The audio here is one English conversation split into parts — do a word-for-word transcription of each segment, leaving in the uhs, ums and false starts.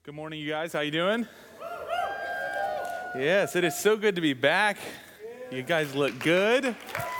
Good morning, you guys. How you doing? Yes, it is so good to be back. You guys look good.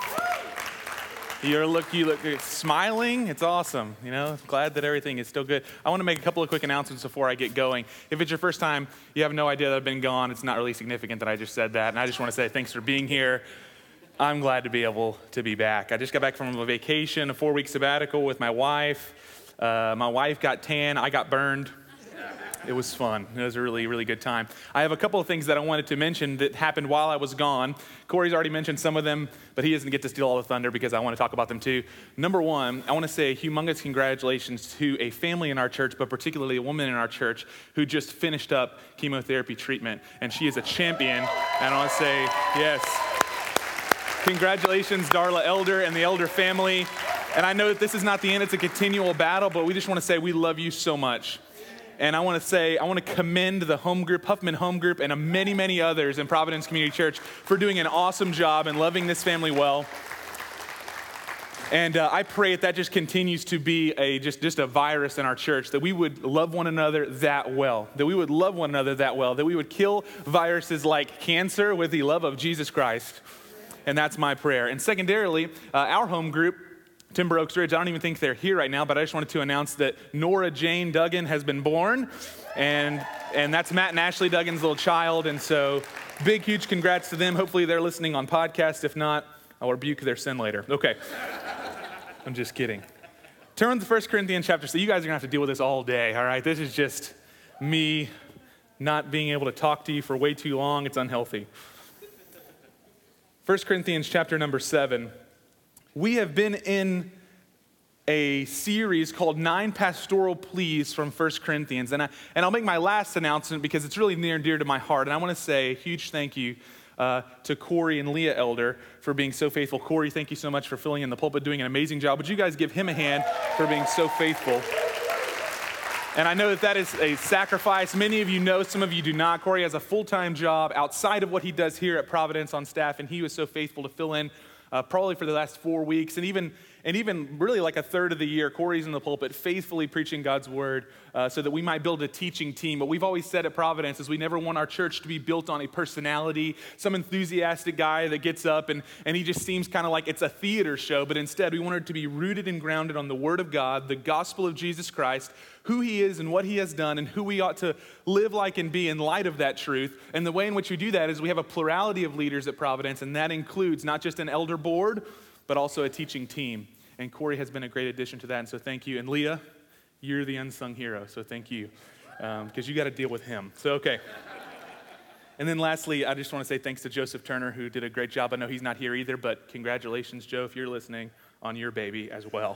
You look, you look smiling. It's awesome. You know, glad that everything is still good. I want to make a couple of quick announcements before I get going. If it's your first time, you have no idea that I've been gone. It's not really significant that I just said that. And I just want to say thanks for being here. I'm glad to be able to be back. I just got back from a vacation, a four-week sabbatical with my wife. Uh, my wife got tan. I got burned. It was fun. It was a really, really good time. I have a couple of things that I wanted to mention that happened while I was gone. Corey's already mentioned some of them, but he doesn't get to steal all the thunder because I want to talk about them too. Number one, I want to say humongous congratulations to a family in our church, but particularly a woman in our church who just finished up chemotherapy treatment, and she is a champion. And I want to say, yes, congratulations, Darla Elder and the Elder family. And I know that this is not the end, it's a continual battle, but we just want to say we love you so much. And I want to say, I want to commend the home group, Huffman Home Group, and many, many others in Providence Community Church for doing an awesome job and loving this family well. And uh, I pray that that just continues to be a just, just a virus in our church, that we would love one another that well, that we would love one another that well, that we would kill viruses like cancer with the love of Jesus Christ. And that's my prayer. And secondarily, uh, our home group, Timber Oaks Ridge, I don't even think they're here right now, but I just wanted to announce that Nora Jane Duggan has been born, and and that's Matt and Ashley Duggan's little child, and so big, huge congrats to them. Hopefully they're listening on podcast. If not, I'll rebuke their sin later. Okay, I'm just kidding. Turn to First Corinthians chapter six. You guys are going to have to deal with this all day, all right? This is just me not being able to talk to you for way too long. It's unhealthy. First Corinthians chapter number seven. We have been in a series called Nine Pastoral Pleas from First Corinthians. And, I, and I'll make my last announcement because it's really near and dear to my heart. And I want to say a huge thank you uh, to Corey and Leah Elder for being so faithful. Corey, thank you so much for filling in the pulpit, doing an amazing job. Would you guys give him a hand for being so faithful? And I know that that is a sacrifice. Many of you know, some of you do not. Corey has a full-time job outside of what he does here at Providence on staff, and he was so faithful to fill in Uh, probably for the last four weeks, and even and even really like a third of the year, Corey's in the pulpit faithfully preaching God's word uh, so that we might build a teaching team. But we've always said at Providence is we never want our church to be built on a personality, some enthusiastic guy that gets up and, and he just seems kind of like it's a theater show, but instead we want it to be rooted and grounded on the word of God, the gospel of Jesus Christ, who he is and what he has done and who we ought to live like and be in light of that truth. And the way in which we do that is we have a plurality of leaders at Providence, and that includes not just an elder board, but also a teaching team. And Corey has been a great addition to that, and so thank you. And Leah, you're the unsung hero, so thank you, because um, you got to deal with him. So, okay. And then lastly, I just want to say thanks to Joseph Turner, who did a great job. I know he's not here either, but congratulations, Joe, if you're listening, on your baby as well.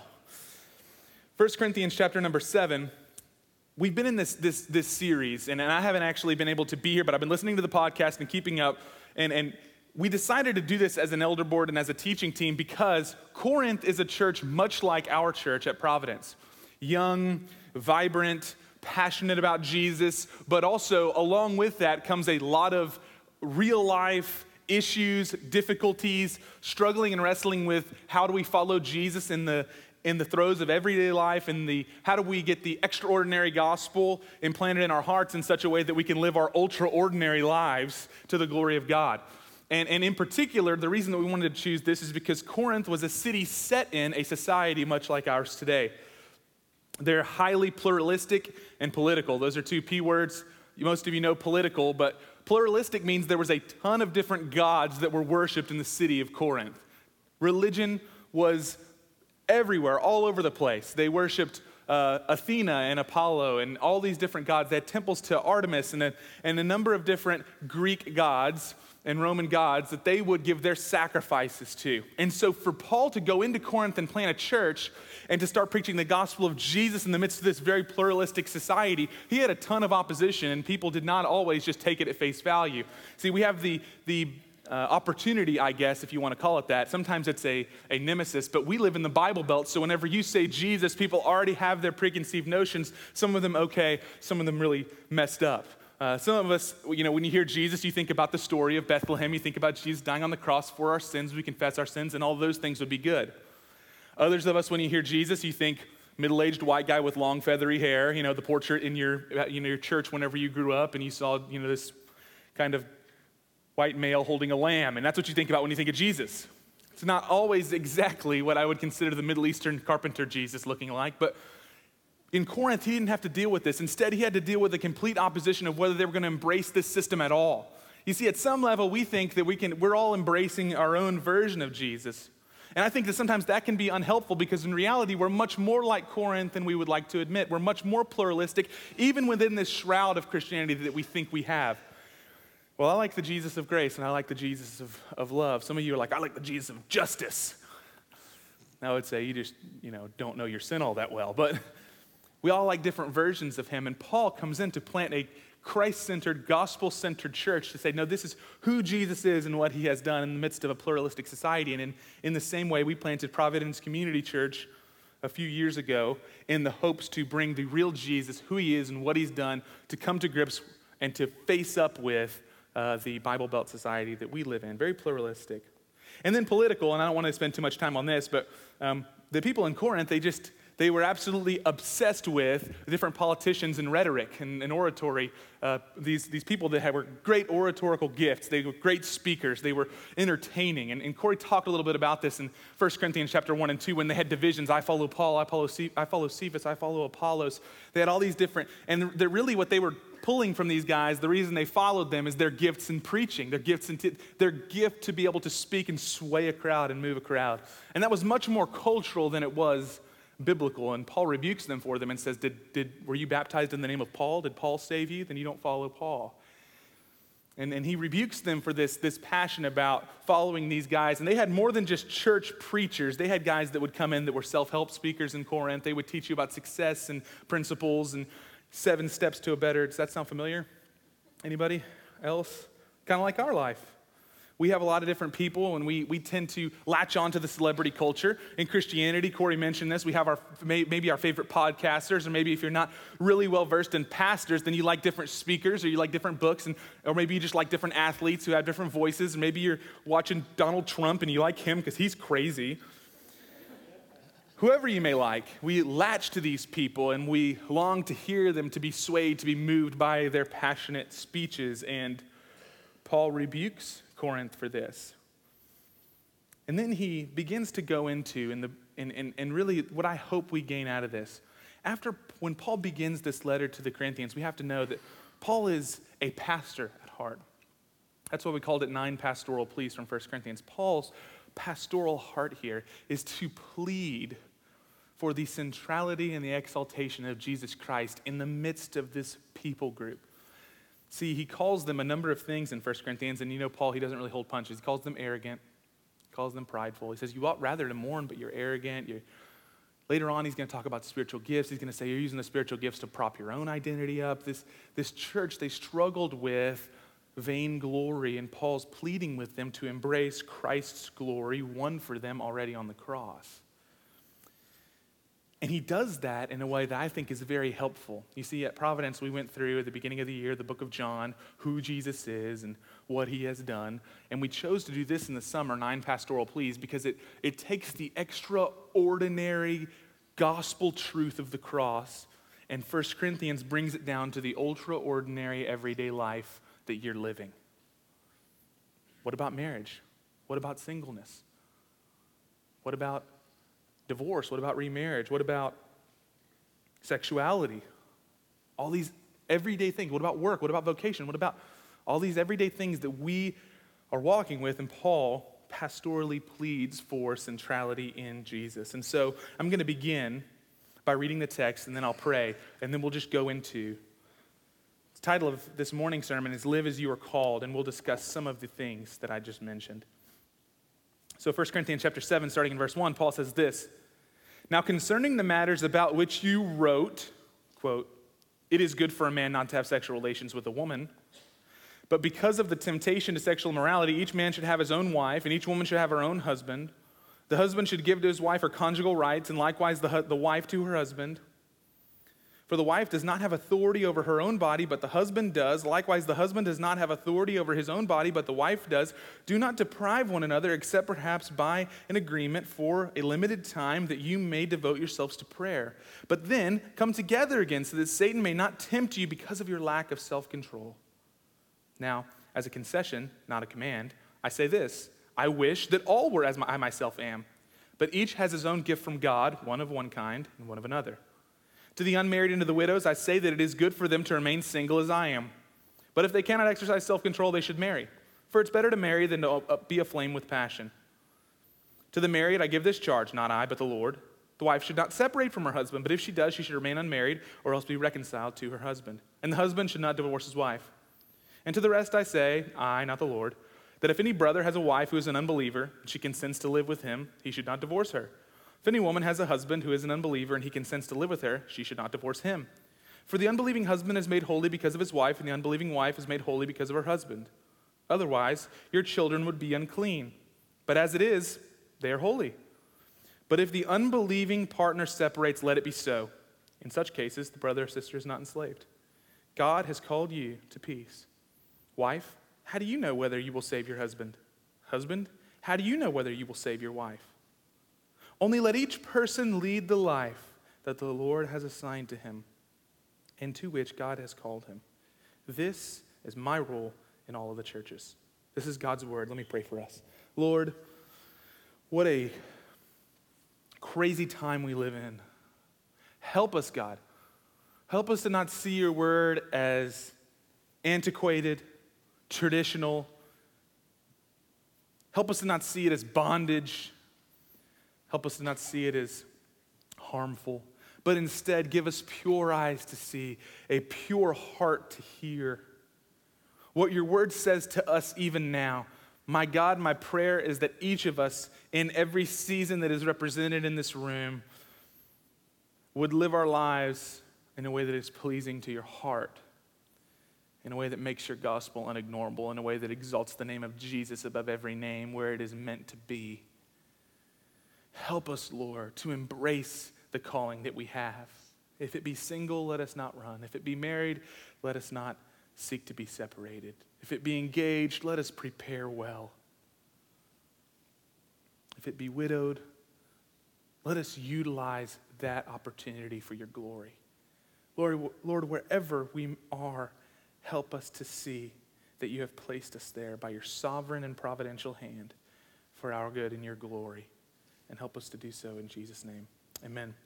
First Corinthians chapter number seven. We've been in this this this series, and, and I haven't actually been able to be here, but I've been listening to the podcast and keeping up, and and we decided to do this as an elder board and as a teaching team because Corinth is a church much like our church at Providence. Young, vibrant, passionate about Jesus, but also along with that comes a lot of real life issues, difficulties, struggling and wrestling with how do we follow Jesus in the in the throes of everyday life, and the how do we get the extraordinary gospel implanted in our hearts in such a way that we can live our ultra-ordinary lives to the glory of God. And, and in particular, the reason that we wanted to choose this is because Corinth was a city set in a society much like ours today. They're highly pluralistic and political. Those are two P words. Most of you know political, but pluralistic means there was a ton of different gods that were worshipped in the city of Corinth. Religion was everywhere, all over the place. They worshipped uh, Athena and Apollo and all these different gods. They had temples to Artemis and a, and a number of different Greek gods and Roman gods that they would give their sacrifices to. And so for Paul to go into Corinth and plant a church and to start preaching the gospel of Jesus in the midst of this very pluralistic society, he had a ton of opposition, and people did not always just take it at face value. See, we have the the Uh, opportunity, I guess, if you want to call it that. Sometimes it's a, a nemesis, but we live in the Bible Belt, so whenever you say Jesus, people already have their preconceived notions. Some of them okay, some of them really messed up. Uh, some of us, you know, when you hear Jesus, you think about the story of Bethlehem. You think about Jesus dying on the cross for our sins. We confess our sins, and all those things would be good. Others of us, when you hear Jesus, you think middle-aged white guy with long feathery hair, you know, the portrait in your, you know, your church whenever you grew up and you saw, you know, this kind of white male holding a lamb. And that's what you think about when you think of Jesus. It's not always exactly what I would consider the Middle Eastern carpenter Jesus looking like, but in Corinth, he didn't have to deal with this. Instead, he had to deal with the complete opposition of whether they were going to embrace this system at all. You see, at some level, we think that we can, we're all embracing our own version of Jesus. And I think that sometimes that can be unhelpful because in reality, we're much more like Corinth than we would like to admit. We're much more pluralistic, even within this shroud of Christianity that we think we have. Well, I like the Jesus of grace and I like the Jesus of, of love. Some of you are like, I like the Jesus of justice. I would say you just, you know, don't know your sin all that well. But we all like different versions of him. And Paul comes in to plant a Christ-centered, gospel-centered church to say, no, this is who Jesus is and what he has done in the midst of a pluralistic society. And in, in the same way, we planted Providence Community Church a few years ago in the hopes to bring the real Jesus, who he is and what he's done, to come to grips and to face up with uh, the Bible Belt society that we live in. Very pluralistic. And then political, and I don't want to spend too much time on this, but um, the people in Corinth, they just... They were absolutely obsessed with different politicians and rhetoric and, and oratory. Uh, these, these people that had, were great oratorical gifts. They were great speakers. They were entertaining. And, and Corey talked a little bit about this in First Corinthians chapter one and two when they had divisions. I follow Paul, I follow, Ce- I follow Cephas, I follow Apollos. They had all these different, and they're really what they were pulling from these guys, the reason they followed them is their gifts in preaching, their gifts in t- their gift to be able to speak and sway a crowd and move a crowd. And that was much more cultural than it was biblical, and Paul rebukes them for them and says, did, did, were you baptized in the name of Paul? Did Paul save you? Then you don't follow Paul. And, and he rebukes them for this, this passion about following these guys. And they had more than just church preachers. They had guys that would come in that were self-help speakers in Corinth. They would teach you about success and principles and seven steps to a better. Does that sound familiar? Anybody else? Kind of like our life. We have a lot of different people, and we, we tend to latch on to the celebrity culture. In Christianity, Corey mentioned this, we have our maybe our favorite podcasters, or maybe if you're not really well-versed in pastors, then you like different speakers, or you like different books, and or maybe you just like different athletes who have different voices, and maybe you're watching Donald Trump, and you like him because he's crazy. Whoever you may like, we latch to these people, and we long to hear them, to be swayed, to be moved by their passionate speeches, and Paul rebukes Corinth for this. And then he begins to go into, in the, and, and, and really what I hope we gain out of this, after, when Paul begins this letter to the Corinthians, we have to know that Paul is a pastor at heart. That's why we called it nine pastoral pleas from First Corinthians. Paul's pastoral heart here is to plead for the centrality and the exaltation of Jesus Christ in the midst of this people group. See, he calls them a number of things in First Corinthians, and you know Paul, he doesn't really hold punches. He calls them arrogant, he calls them prideful. He says, you ought rather to mourn, but you're arrogant. You're... Later on, he's going to talk about spiritual gifts. He's going to say you're using the spiritual gifts to prop your own identity up. This, this church, they struggled with vainglory, and Paul's pleading with them to embrace Christ's glory, won for them already on the cross. And he does that in a way that I think is very helpful. You see, at Providence, we went through at the beginning of the year the book of John, who Jesus is and what he has done. And we chose to do this in the summer, nine pastoral pleas, because it, it takes the extraordinary gospel truth of the cross, and First Corinthians brings it down to the ultra-ordinary everyday life that you're living. What about marriage? What about singleness? What about divorce? What about remarriage? What about sexuality? All these everyday things. What about work? What about vocation? What about all these everyday things that we are walking with? And Paul pastorally pleads for centrality in Jesus. And so I'm going to begin by reading the text, and then I'll pray, and then we'll just go into. The title of this morning's sermon is Live as You Are Called, and we'll discuss some of the things that I just mentioned. So First Corinthians chapter seven, starting in verse one, Paul says this, now concerning the matters about which you wrote, quote, it is good for a man not to have sexual relations with a woman, but because of the temptation to sexual immorality, each man should have his own wife, and each woman should have her own husband. The husband should give to his wife her conjugal rights, and likewise the, the wife to her husband. For the wife does not have authority over her own body, but the husband does. Likewise, the husband does not have authority over his own body, but the wife does. Do not deprive one another, except perhaps by an agreement for a limited time, that you may devote yourselves to prayer. But then come together again, so that Satan may not tempt you because of your lack of self-control. Now, as a concession, not a command, I say this: I wish that all were as I myself am, but each has his own gift from God, one of one kind and one of another. To the unmarried and to the widows, I say that it is good for them to remain single as I am. But if they cannot exercise self-control, they should marry. For it's better to marry than to be aflame with passion. To the married, I give this charge, not I, but the Lord. The wife should not separate from her husband, but if she does, she should remain unmarried, or else be reconciled to her husband. And the husband should not divorce his wife. And to the rest I say, I, not the Lord, that if any brother has a wife who is an unbeliever, and she consents to live with him, he should not divorce her. If any woman has a husband who is an unbeliever and he consents to live with her, she should not divorce him. For the unbelieving husband is made holy because of his wife, and the unbelieving wife is made holy because of her husband. Otherwise, your children would be unclean. But as it is, they are holy. But if the unbelieving partner separates, let it be so. In such cases, the brother or sister is not enslaved. God has called you to peace. Wife, how do you know whether you will save your husband? Husband, how do you know whether you will save your wife? Only let each person lead the life that the Lord has assigned to him and to which God has called him. This is my role in all of the churches. This is God's word. Let me pray for us. Lord, what a crazy time we live in. Help us, God. Help us to not see your word as antiquated, traditional. Help us to not see it as bondage. Help us to not see it as harmful, but instead give us pure eyes to see, a pure heart to hear what your word says to us even now. My God, my prayer is that each of us in every season that is represented in this room would live our lives in a way that is pleasing to your heart, in a way that makes your gospel unignorable, in a way that exalts the name of Jesus above every name where it is meant to be. Help us, Lord, to embrace the calling that we have. If it be single, let us not run. If it be married, let us not seek to be separated. If it be engaged, let us prepare well. If it be widowed, let us utilize that opportunity for your glory. Lord, Lord, wherever we are, help us to see that you have placed us there by your sovereign and providential hand for our good and your glory. And help us to do so in Jesus' name. Amen.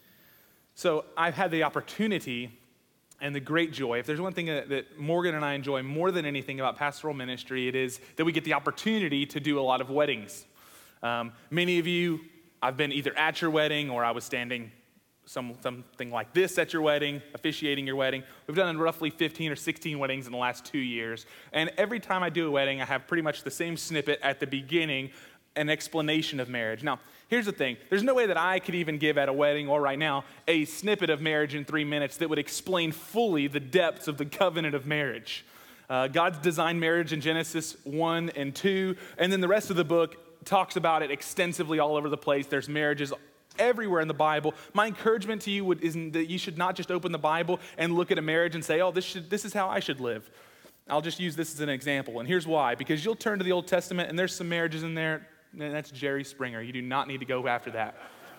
So I've had the opportunity and the great joy. If there's one thing that, that Morgan and I enjoy more than anything about pastoral ministry, it is that we get the opportunity to do a lot of weddings. Um, many of you, I've been either at your wedding or I was standing some, something like this at your wedding, officiating your wedding. We've done roughly fifteen or sixteen weddings in the last two years. And every time I do a wedding, I have pretty much the same snippet at the beginning, an explanation of marriage. Now, here's the thing. There's no way that I could even give at a wedding or right now a snippet of marriage in three minutes that would explain fully the depths of the covenant of marriage. Uh, God's designed marriage in Genesis one and two, and then the rest of the book talks about it extensively all over the place. There's marriages everywhere in the Bible. My encouragement to you would, is that you should not just open the Bible and look at a marriage and say, oh, this should, this is how I should live. I'll just use this as an example, and here's why. Because you'll turn to the Old Testament, and there's some marriages in there. And that's Jerry Springer. You do not need to go after that.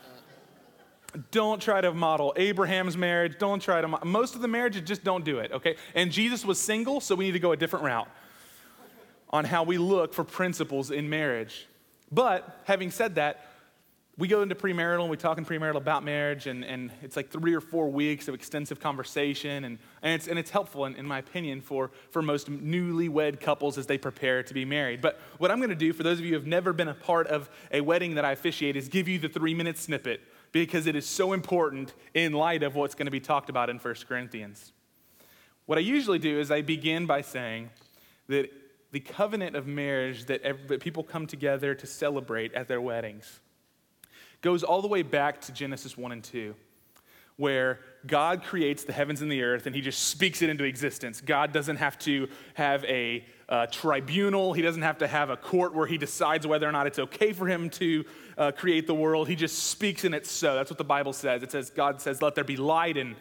Don't try to model Abraham's marriage. Don't try to, mo- most of the marriages, just don't do it, okay? And Jesus was single, so we need to go a different route on how we look for principles in marriage. But having said that, we go into premarital and we talk in premarital about marriage, and, and it's like three or four weeks of extensive conversation, and, and it's and it's helpful, in, in my opinion, for, for most newlywed couples as they prepare to be married. But what I'm going to do, for those of you who have never been a part of a wedding that I officiate, is give you the three-minute snippet, because it is so important in light of what's going to be talked about in First Corinthians. What I usually do is I begin by saying that the covenant of marriage that, every, that people come together to celebrate at their weddings goes all the way back to Genesis one and two, where God creates the heavens and the earth, and he just speaks it into existence. God doesn't have to have a uh, tribunal. He doesn't have to have a court where he decides whether or not it's okay for him to uh, create the world. He just speaks and it's so. That's what the Bible says. It says, God says, let there be light, and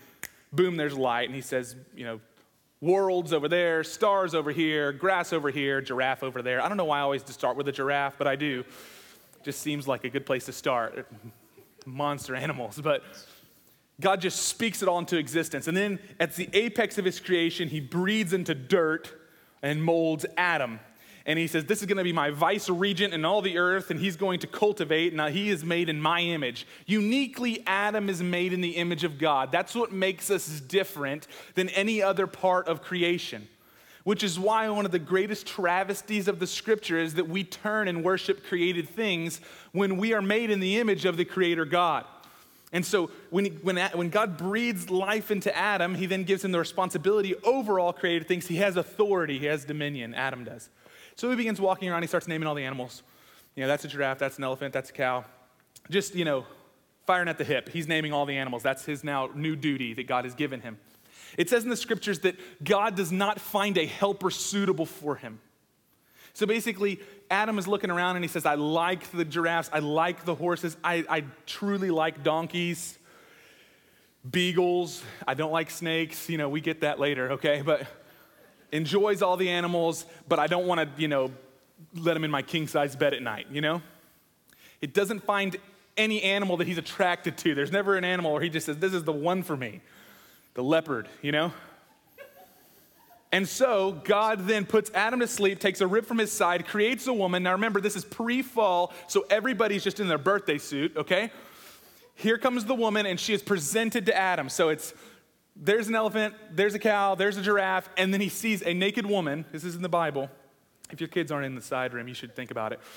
boom, there's light. And he says, you know, worlds over there, stars over here, grass over here, giraffe over there. I don't know why I always just start with a giraffe, but I do. It just seems like a good place to start. Monster animals. But God just speaks it all into existence. And then at the apex of his creation, he breathes into dirt and molds Adam. And he says, this is going to be my vice regent in all the earth, and he's going to cultivate. Now, he is made in my image. Uniquely, Adam is made in the image of God. That's what makes us different than any other part of creation, which is why one of the greatest travesties of the scripture is that we turn and worship created things when we are made in the image of the Creator God. And so when, he, when, when God breathes life into Adam, he then gives him the responsibility over all created things. He has authority. He has dominion. Adam does. So he begins walking around. He starts naming all the animals. You know, that's a giraffe. That's an elephant. That's a cow. Just, you know, firing at the hip. He's naming all the animals. That's his now new duty that God has given him. It says in the scriptures that God does not find a helper suitable for him. So basically, Adam is looking around and he says, I like the giraffes. I like the horses. I, I truly like donkeys, beagles. I don't like snakes. You know, we get that later, okay? But enjoys all the animals, but I don't want to, you know, let him in my king-size bed at night, you know? It doesn't find any animal that he's attracted to. There's never an animal where he just says, this is the one for me. The leopard, you know? And so God then puts Adam to sleep, takes a rib from his side, creates a woman. Now remember, this is pre-fall, so everybody's just in their birthday suit, okay? Here comes the woman, and she is presented to Adam. So it's, there's an elephant, there's a cow, there's a giraffe, and then he sees a naked woman. This is in the Bible. If your kids aren't in the side room, you should think about it.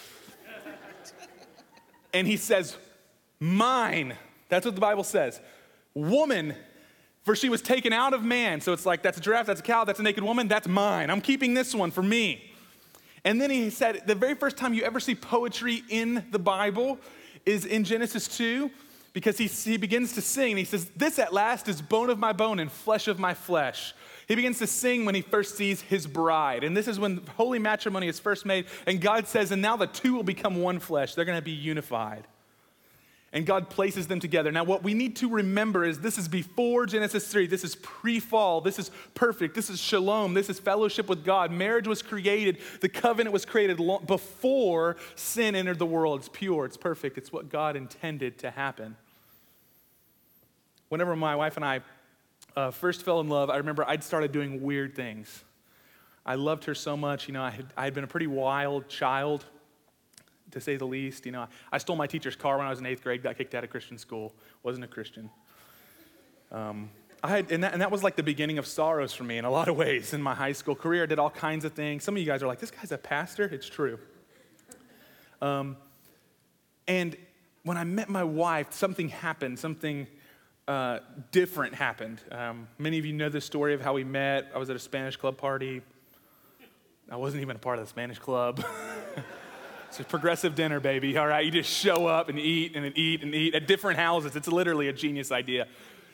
And he says, mine. That's what the Bible says. Woman, for she was taken out of man. So it's like, that's a giraffe, that's a cow, that's a naked woman, that's mine. I'm keeping this one for me. And then he said, the very first time you ever see poetry in the Bible is in Genesis two, because he, he begins to sing. And he says, this at last is bone of my bone and flesh of my flesh. He begins to sing when he first sees his bride. And this is when holy matrimony is first made. And God says, and now the two will become one flesh. They're going to be unified. And God places them together. Now, what we need to remember is this is before Genesis three. This is pre-fall. This is perfect. This is shalom. This is fellowship with God. Marriage was created. The covenant was created long before sin entered the world. It's pure. It's perfect. It's what God intended to happen. Whenever my wife and I uh, first fell in love, I remember I'd started doing weird things. I loved her so much. You know, I had, I had been a pretty wild child, to say the least. You know, I stole my teacher's car when I was in eighth grade, got kicked out of Christian school, wasn't a Christian. Um, I had, and that, and that was like the beginning of sorrows for me in a lot of ways in my high school career. I did all kinds of things. Some of you guys are like, this guy's a pastor? It's true. Um, and when I met my wife, something happened, something uh, different happened. Um, many of you know the story of how we met. I was at a Spanish club party. I wasn't even a part of the Spanish club. It's a progressive dinner, baby, all right? You just show up and eat and eat and eat at different houses. It's literally a genius idea.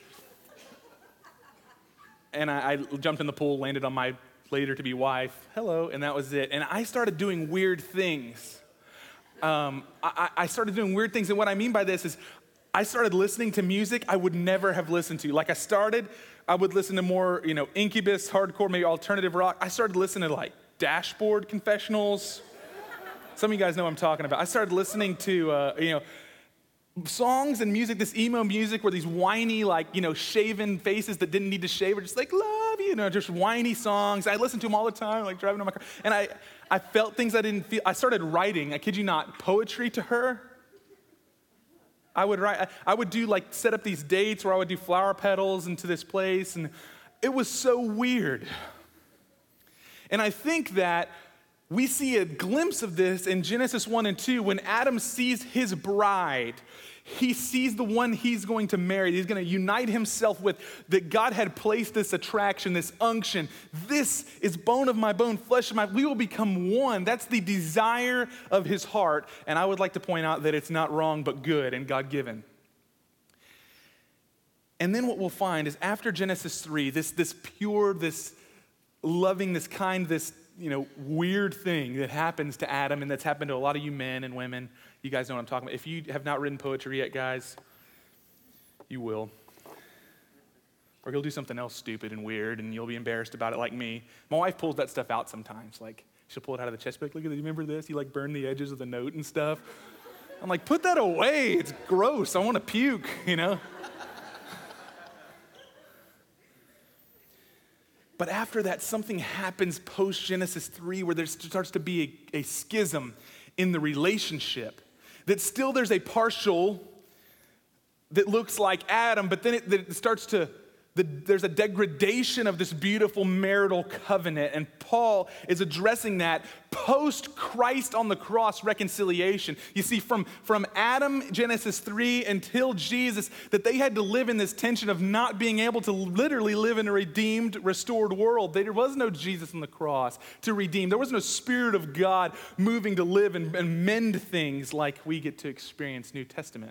And I, I jumped in the pool, landed on my later-to-be wife. Hello, and that was it. And I started doing weird things. Um, I, I started doing weird things, and what I mean by this is I started listening to music I would never have listened to. Like I started, I would listen to more, you know, Incubus, hardcore, maybe alternative rock. I started listening to like Dashboard Confessionals. Some of you guys know what I'm talking about. I started listening to, uh, you know, songs and music, this emo music where these whiny, like, you know, shaven faces that didn't need to shave were just like, love you, you know, just whiny songs. I listened to them all the time, like driving in my car. And I, I felt things I didn't feel. I started writing, I kid you not, poetry to her. I would write, I would do like, set up these dates where I would do flower petals into this place. And it was so weird. And I think that we see a glimpse of this in Genesis one and two when Adam sees his bride. He sees the one he's going to marry, he's going to unite himself with, that God had placed this attraction, this unction. This is bone of my bone, flesh of my, we will become one. That's the desire of his heart. And I would like to point out that it's not wrong, but good and God-given. And then what we'll find is after Genesis three, this, this pure, this loving, this kind, this you know, weird thing that happens to Adam and that's happened to a lot of you men and women. You guys know what I'm talking about. If you have not written poetry yet, guys, you will. Or he'll do something else stupid and weird, and you'll be embarrassed about it like me. My wife pulls that stuff out sometimes. Like, she'll pull it out of the chest, like, look at this, you remember this? You like burn the edges of the note and stuff. I'm like, put that away. It's gross. I want to puke, you know? But after that, something happens post-Genesis three where there starts to be a, a schism in the relationship. That still there's a partial that looks like Adam, but then it, it starts to, the, there's a degradation of this beautiful marital covenant. And Paul is addressing that post-Christ on the cross reconciliation. You see, from, from Adam, Genesis three, until Jesus, that they had to live in this tension of not being able to literally live in a redeemed, restored world. There was no Jesus on the cross to redeem. There was no Spirit of God moving to live and, and mend things like we get to experience New Testament.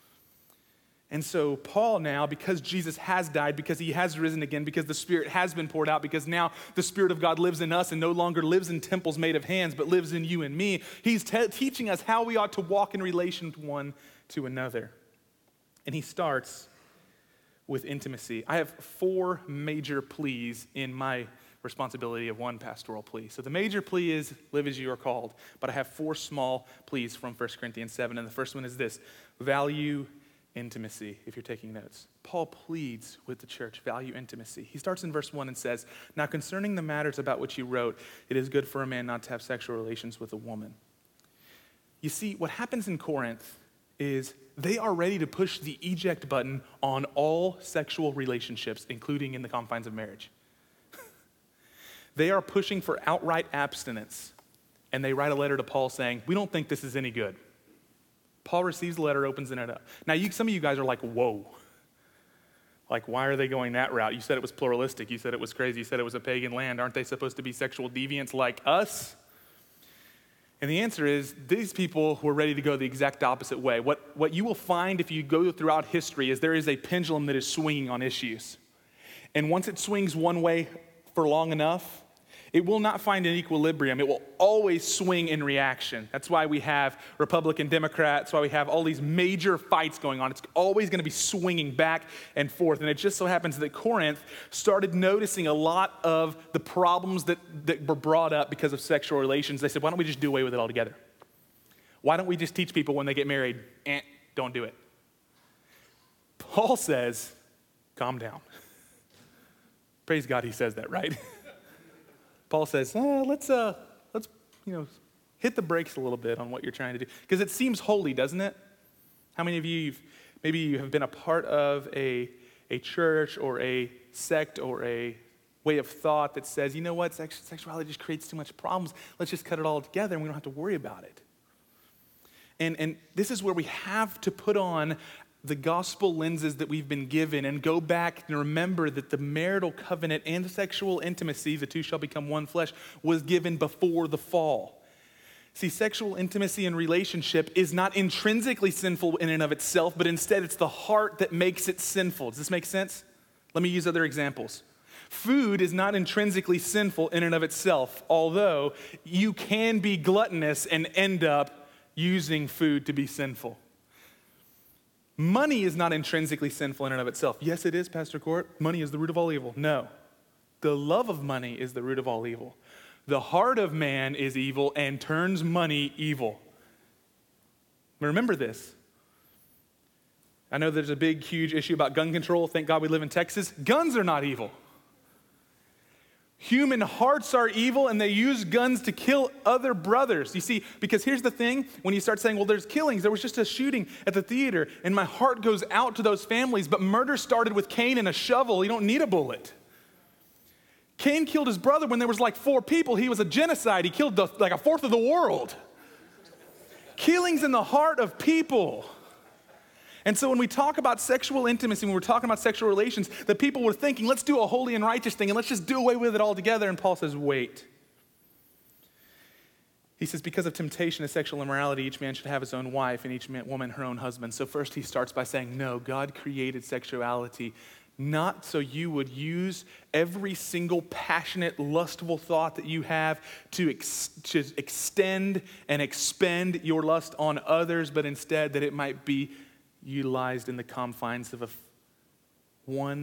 And so Paul now, because Jesus has died, because he has risen again, because the Spirit has been poured out, because now the Spirit of God lives in us and no longer lives in temples made of hands, but lives in you and me, he's te- teaching us how we ought to walk in relation one to another. And he starts with intimacy. I have four major pleas in my responsibility of one pastoral plea. So the major plea is live as you are called, but I have four small pleas from First Corinthians seven, and the first one is this: value intimacy, if you're taking notes. Paul pleads with the church, value intimacy. He starts in verse one and says, now concerning the matters about which you wrote, it is good for a man not to have sexual relations with a woman. You see, what happens in Corinth is they are ready to push the eject button on all sexual relationships, including in the confines of marriage. They are pushing for outright abstinence, and they write a letter to Paul saying, we don't think this is any good. Paul receives the letter, opens it up. Now, you, some of you guys are like, whoa. Like, why are they going that route? You said it was pluralistic. You said it was crazy. You said it was a pagan land. Aren't they supposed to be sexual deviants like us? And the answer is, these people were ready to go the exact opposite way. What, what you will find if you go throughout history is there is a pendulum that is swinging on issues. And once it swings one way for long enough, it will not find an equilibrium. It will always swing in reaction. That's why we have Republican, Democrat. That's why we have all these major fights going on. It's always going to be swinging back and forth. And it just so happens that Corinth started noticing a lot of the problems that, that were brought up because of sexual relations. They said, why don't we just do away with it altogether? Why don't we just teach people when they get married, eh, don't do it? Paul says, calm down. Praise God he says that, right? Paul says, oh, let's, uh, let's, you know, hit the brakes a little bit on what you're trying to do. Because it seems holy, doesn't it? How many of you, you've, maybe you have been a part of a, a church or a sect or a way of thought that says, you know what, sex, sexuality just creates too much problems. Let's just cut it all together and we don't have to worry about it. And, and this is where we have to put on the gospel lenses that we've been given and go back and remember that the marital covenant and the sexual intimacy, the two shall become one flesh, was given before the fall. See, sexual intimacy and relationship is not intrinsically sinful in and of itself, but instead it's the heart that makes it sinful. Does this make sense? Let me use other examples. Food is not intrinsically sinful in and of itself, although you can be gluttonous and end up using food to be sinful. Money is not intrinsically sinful in and of itself. Yes, it is, Pastor Court. Money is the root of all evil. No. The love of money is the root of all evil. The heart of man is evil and turns money evil. Remember this. I know there's a big, huge issue about gun control. Thank God we live in Texas. Guns are not evil. Human hearts are evil and they use guns to kill other brothers. You see, because here's the thing, when you start saying, well, there's killings, there was just a shooting at the theater, and my heart goes out to those families, but murder started with Cain and a shovel. You don't need a bullet. Cain killed his brother when there was like four people. He was a genocide. He killed the, like a fourth of the world. Killings in the heart of people. And so when we talk about sexual intimacy, when we're talking about sexual relations, the people were thinking, let's do a holy and righteous thing and let's just do away with it altogether. And Paul says, wait. He says, because of temptation and sexual immorality, each man should have his own wife and each man, woman her own husband. So first he starts by saying, no, God created sexuality not so you would use every single passionate, lustful thought that you have to, ex- to extend and expend your lust on others, but instead that it might be utilized in the confines of a f- one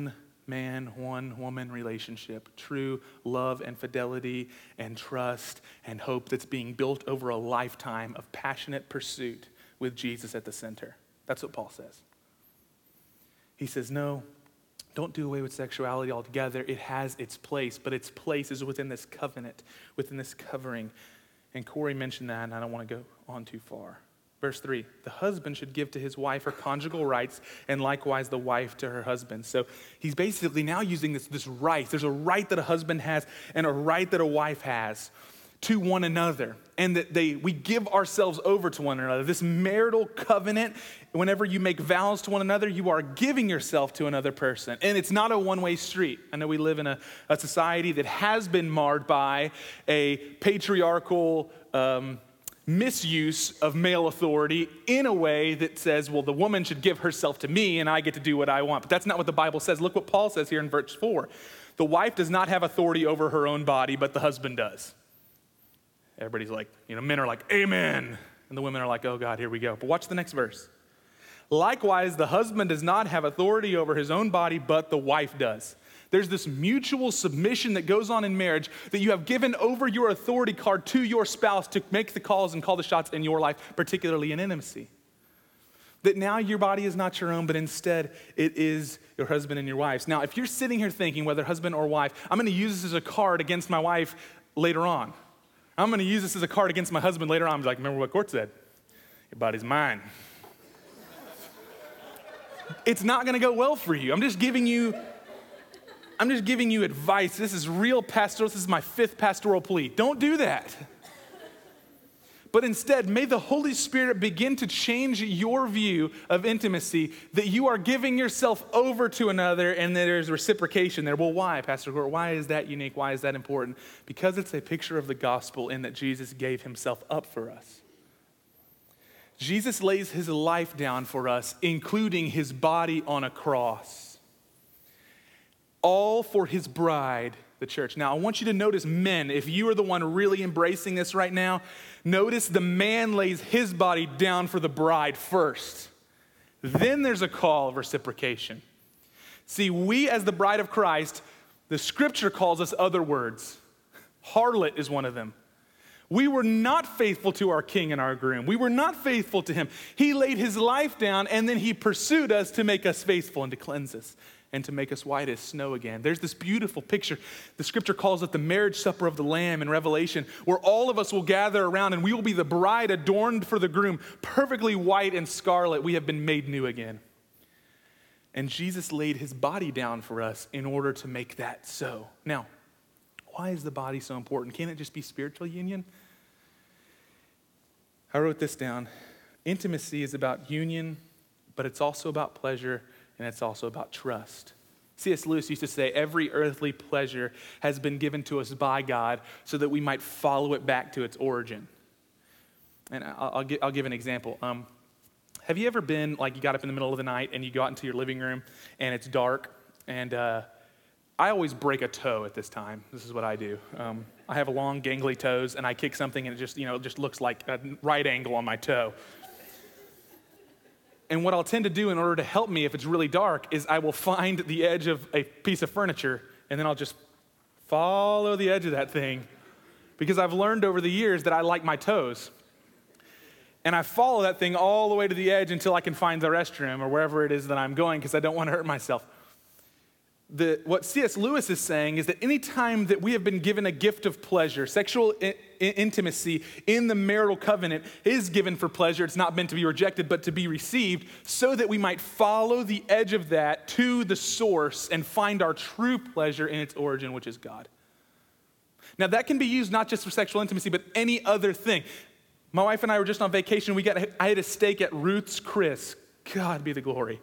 man, one woman relationship, true love and fidelity and trust and hope that's being built over a lifetime of passionate pursuit with Jesus at the center. That's what Paul says. He says, no, don't do away with sexuality altogether. It has its place, but its place is within this covenant, within this covering. And Corey mentioned that, and I don't want to go on too far. Verse three, the husband should give to his wife her conjugal rights, and likewise the wife to her husband. So he's basically now using this, this right. There's a right that a husband has and a right that a wife has to one another. And that they we give ourselves over to one another. This marital covenant, whenever you make vows to one another, you are giving yourself to another person. And it's not a one-way street. I know we live in a, a society that has been marred by a patriarchal um misuse of male authority in a way that says, well, the woman should give herself to me and I get to do what I want. But that's not what the Bible says. Look what Paul says here in verse four. The wife does not have authority over her own body, but the husband does. Everybody's like, you know, men are like, amen. And the women are like, oh God, here we go. But watch the next verse. Likewise, the husband does not have authority over his own body, but the wife does. There's this mutual submission that goes on in marriage that you have given over your authority card to your spouse to make the calls and call the shots in your life, particularly in intimacy. That now your body is not your own, but instead it is your husband and your wife's. Now, if you're sitting here thinking, whether husband or wife, I'm going to use this as a card against my wife later on. I'm going to use this as a card against my husband later on. I'm like, remember what Court said? Your body's mine. It's not going to go well for you. I'm just giving you I'm just giving you advice. This is real pastoral. This is my fifth pastoral plea. Don't do that. But instead, may the Holy Spirit begin to change your view of intimacy, that you are giving yourself over to another and that there's reciprocation there. Well, why, Pastor Gort? Why is that unique? Why is that important? Because it's a picture of the gospel in that Jesus gave himself up for us. Jesus lays his life down for us, including his body on a cross. All for his bride, the church. Now, I want you to notice, men, if you are the one really embracing this right now, notice the man lays his body down for the bride first. Then there's a call of reciprocation. See, we as the bride of Christ, the scripture calls us other words. Harlot is one of them. We were not faithful to our king and our groom. We were not faithful to him. He laid his life down and then he pursued us to make us faithful and to cleanse us and to make us white as snow again. There's this beautiful picture. The scripture calls it the marriage supper of the Lamb in Revelation, where all of us will gather around and we will be the bride adorned for the groom, perfectly white and scarlet. We have been made new again. And Jesus laid his body down for us in order to make that so. Now, why is the body so important? Can't it just be spiritual union? I wrote this down. Intimacy is about union, but it's also about pleasure, and it's also about trust. C S Lewis used to say, every earthly pleasure has been given to us by God so that we might follow it back to its origin. And I'll, I'll, give, I'll give an example. Um, have you ever been, like you got up in the middle of the night and you go out into your living room and it's dark, and uh, I always break a toe at this time. This is what I do. Um, I have long, gangly toes, and I kick something, and it just, you know, it just looks like a right angle on my toe. And what I'll tend to do in order to help me if it's really dark is I will find the edge of a piece of furniture, and then I'll just follow the edge of that thing, because I've learned over the years that I like my toes. And I follow that thing all the way to the edge until I can find the restroom or wherever it is that I'm going, because I don't want to hurt myself. The, what C S Lewis is saying is that any time that we have been given a gift of pleasure, sexual I- intimacy in the marital covenant is given for pleasure. It's not meant to be rejected, but to be received, so that we might follow the edge of that to the source and find our true pleasure in its origin, which is God. Now, that can be used not just for sexual intimacy, but any other thing. My wife and I were just on vacation. We got I had a steak at Ruth's Chris. God be the glory.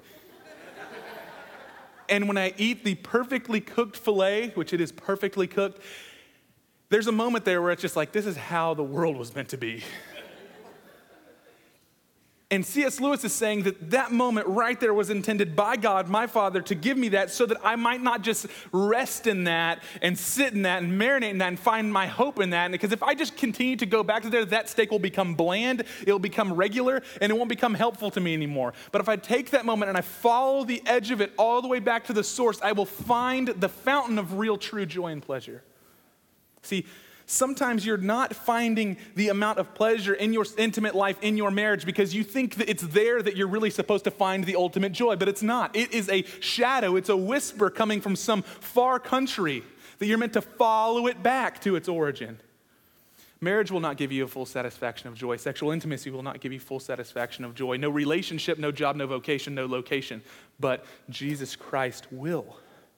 And when I eat the perfectly cooked filet, which it is perfectly cooked, there's a moment there where it's just like, this is how the world was meant to be. And C S Lewis is saying that that moment right there was intended by God, my Father, to give me that so that I might not just rest in that and sit in that and marinate in that and find my hope in that. And because if I just continue to go back to there, that steak will become bland, it'll become regular, and it won't become helpful to me anymore. But if I take that moment and I follow the edge of it all the way back to the source, I will find the fountain of real, true joy and pleasure. See, sometimes you're not finding the amount of pleasure in your intimate life, in your marriage, because you think that it's there that you're really supposed to find the ultimate joy, but it's not. It is a shadow. It's a whisper coming from some far country that you're meant to follow it back to its origin. Marriage will not give you a full satisfaction of joy. Sexual intimacy will not give you full satisfaction of joy. No relationship, no job, no vocation, no location. But Jesus Christ will.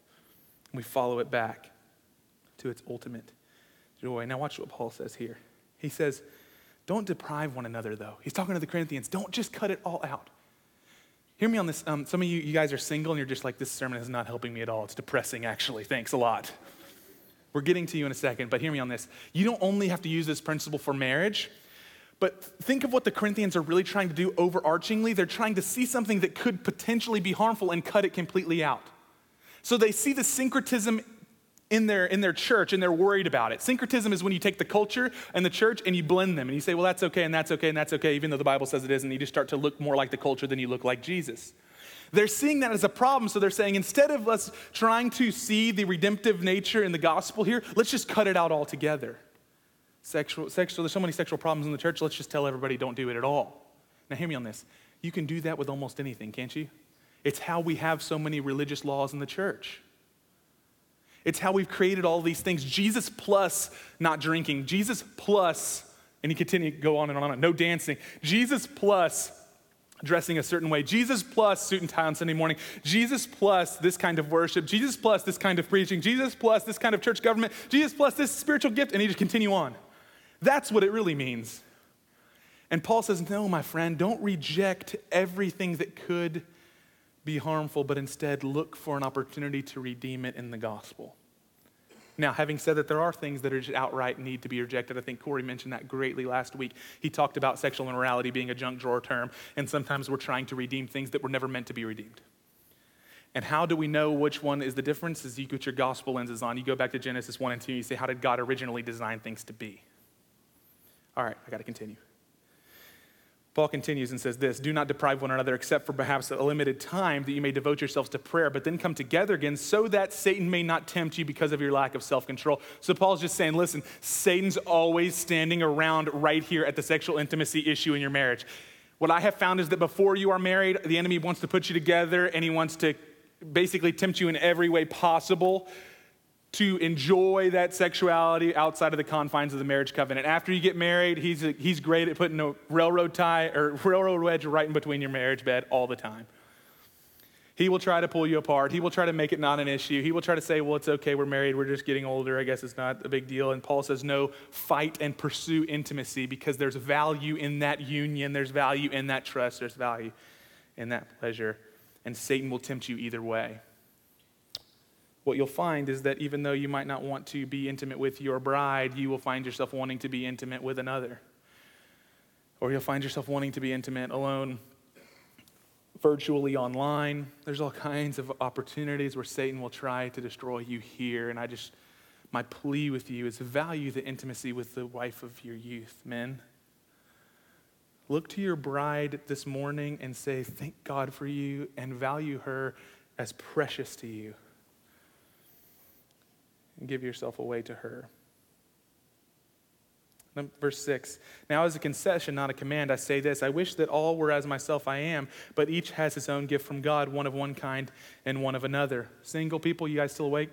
We follow it back to its ultimate joy. Now watch what Paul says here. He says, don't deprive one another though. He's talking to the Corinthians. Don't just cut it all out. Hear me on this. Um, some of you, you guys are single and you're just like, this sermon is not helping me at all. It's depressing actually. Thanks a lot. We're getting to you in a second, but hear me on this. You don't only have to use this principle for marriage, but think of what the Corinthians are really trying to do overarchingly. They're trying to see something that could potentially be harmful and cut it completely out. So they see the syncretism in their, in their church, and they're worried about it. Syncretism is when you take the culture and the church and you blend them, and you say, well, that's okay, and that's okay, and that's okay, even though the Bible says it isn't. You just start to look more like the culture than you look like Jesus. They're seeing that as a problem, so they're saying, instead of us trying to see the redemptive nature in the gospel here, let's just cut it out altogether. Sexual, sexual, there's so many sexual problems in the church, let's just tell everybody don't do it at all. Now hear me on this. You can do that with almost anything, can't you? It's how we have so many religious laws in the church. It's how we've created all these things. Jesus plus not drinking. Jesus plus, and he continued to go on and on and on. No dancing. Jesus plus dressing a certain way. Jesus plus suit and tie on Sunday morning. Jesus plus this kind of worship. Jesus plus this kind of preaching. Jesus plus this kind of church government. Jesus plus this spiritual gift. And he just continue on. That's what it really means. And Paul says, no, my friend, don't reject everything that could be harmful, but instead look for an opportunity to redeem it in the gospel. Now, having said that, there are things that are just outright need to be rejected. I think Corey mentioned that greatly last week. He talked about sexual immorality being a junk drawer term, and sometimes we're trying to redeem things that were never meant to be redeemed. And how do we know which one is the difference? Is you put your gospel lenses on. You go back to Genesis one and two, and you say, how did God originally design things to be? All right, I got to continue. Paul continues and says this, do not deprive one another except for perhaps a limited time that you may devote yourselves to prayer, but then come together again so that Satan may not tempt you because of your lack of self-control. So Paul's just saying, listen, Satan's always standing around right here at the sexual intimacy issue in your marriage. What I have found is that before you are married, the enemy wants to put you together and he wants to basically tempt you in every way possible to enjoy that sexuality outside of the confines of the marriage covenant. After you get married, he's, he's great at putting a railroad tie or railroad wedge right in between your marriage bed all the time. He will try to pull you apart. He will try to make it not an issue. He will try to say, well, it's okay, we're married, we're just getting older, I guess it's not a big deal. And Paul says, no, fight and pursue intimacy because there's value in that union, there's value in that trust, there's value in that pleasure. And Satan will tempt you either way. What you'll find is that even though you might not want to be intimate with your bride, you will find yourself wanting to be intimate with another. Or you'll find yourself wanting to be intimate alone, virtually online. There's all kinds of opportunities where Satan will try to destroy you here. And I just, my plea with you is value the intimacy with the wife of your youth, men. Look to your bride this morning and say, thank God for you, and value her as precious to you. And give yourself away to her. Verse six, now as a concession, not a command, I say this, I wish that all were as myself I am, but each has his own gift from God, one of one kind and one of another. Single people, you guys still awake?